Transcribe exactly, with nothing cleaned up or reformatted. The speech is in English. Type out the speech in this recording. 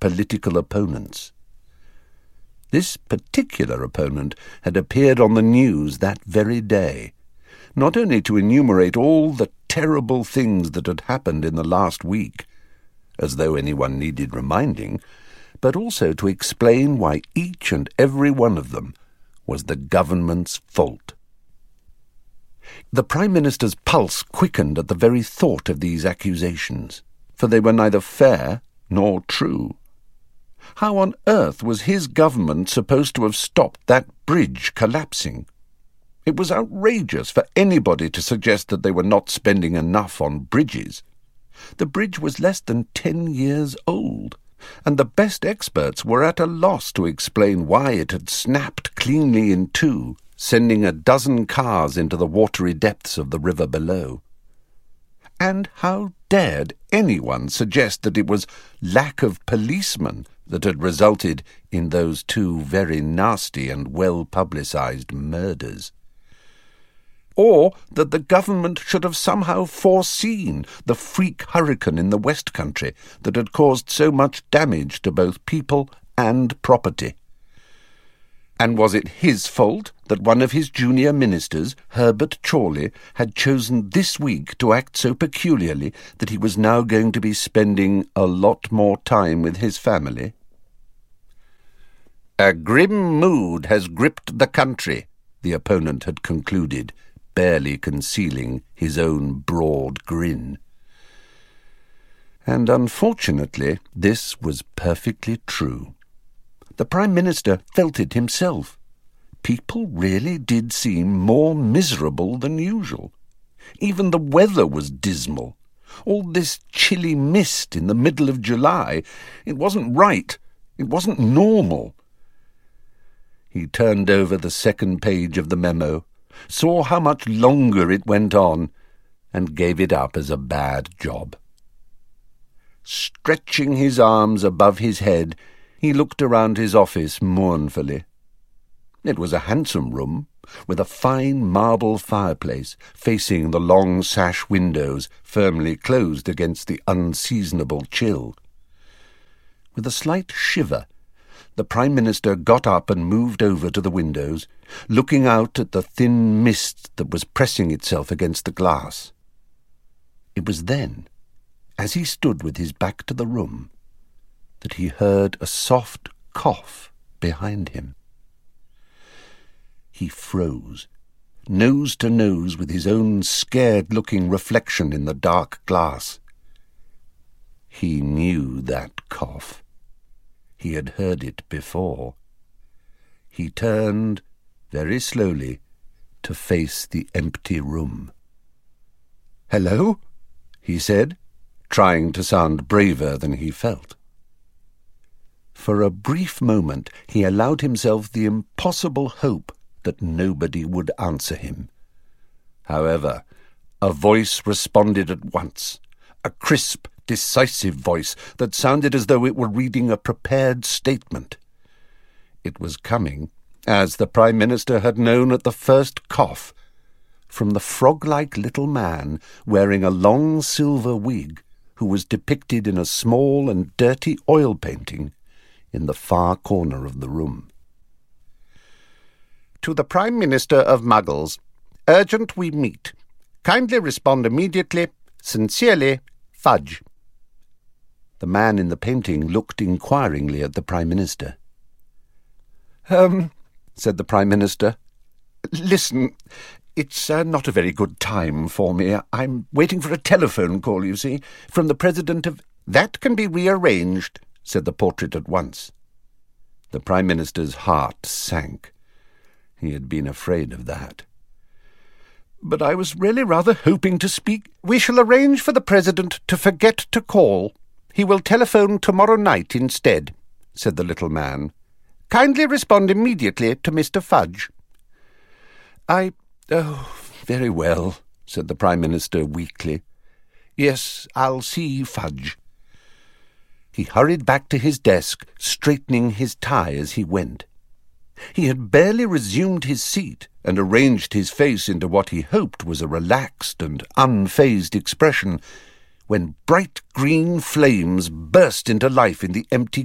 political opponents. This particular opponent had appeared on the news that very day, not only to enumerate all the terrible things that had happened in the last week, as though anyone needed reminding, but also to explain why each and every one of them was the government's fault. The Prime Minister's pulse quickened at the very thought of these accusations, for they were neither fair nor true. How on earth was his government supposed to have stopped that bridge collapsing? It was outrageous for anybody to suggest that they were not spending enough on bridges. The bridge was less than ten years old, and the best experts were at a loss to explain why it had snapped cleanly in two, sending a dozen cars into the watery depths of the river below. And how dared anyone suggest that it was lack of policemen that had resulted in those two very nasty and well-publicised murders? Or that the government should have somehow foreseen the freak hurricane in the West Country that had caused so much damage to both people and property. And was it his fault that one of his junior ministers, Herbert Chorley, had chosen this week to act so peculiarly that he was now going to be spending a lot more time with his family? "A grim mood has gripped the country," the opponent had concluded, barely concealing his own broad grin. And unfortunately, this was perfectly true. The Prime Minister felt it himself. People really did seem more miserable than usual. Even the weather was dismal. All this chilly mist in the middle of July, it wasn't right. It wasn't normal. He turned over the second page of the memo, saw how much longer it went on, and gave it up as a bad job. Stretching his arms above his head, he looked around his office mournfully. It was a handsome room, with a fine marble fireplace facing the long sash windows firmly closed against the unseasonable chill. With a slight shiver, the Prime Minister got up and moved over to the windows, looking out at the thin mist that was pressing itself against the glass. It was then, as he stood with his back to the room, that he heard a soft cough behind him. He froze, nose to nose with his own scared-looking reflection in the dark glass. He knew that cough. He had heard it before. He turned, very slowly, to face the empty room. "Hello?" he said, trying to sound braver than he felt. For a brief moment he allowed himself the impossible hope that nobody would answer him. However, a voice responded at once, a crisp, decisive voice that sounded as though it were reading a prepared statement. It was coming, as the Prime Minister had known at the first cough, from the frog-like little man wearing a long silver wig who was depicted in a small and dirty oil painting in the far corner of the room. "To the Prime Minister of Muggles. Urgent we meet. Kindly respond immediately. Sincerely, Fudge." The man in the painting looked inquiringly at the Prime Minister. Um, said the Prime Minister. "Listen, it's uh, not a very good time for me. I'm waiting for a telephone call, you see, from the President of—" "That can be rearranged," said the portrait at once. The Prime Minister's heart sank. He had been afraid of that. "But I was really rather hoping to speak—" "We shall arrange for the President to forget to call. He will telephone tomorrow night instead," said the little man. "Kindly respond immediately to Mister Fudge." I... oh, very well," said the Prime Minister weakly. "Yes, I'll see Fudge." He hurried back to his desk, straightening his tie as he went. He had barely resumed his seat and arranged his face into what he hoped was a relaxed and unfazed expression, when bright green flames burst into life in the empty